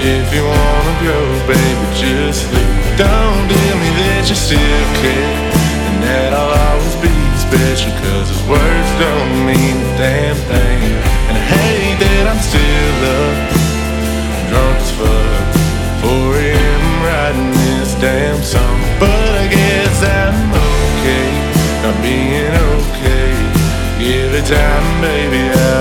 If you wanna go, baby, just leave. Don't tell me that you still care and that I'll always be special, 'cause his words don't mean a damn thing. And I hate that I'm still up, drunk as fuck, 4 a.m. writing this damn song. But I guess I'm okay, not being okay. Every time, baby, I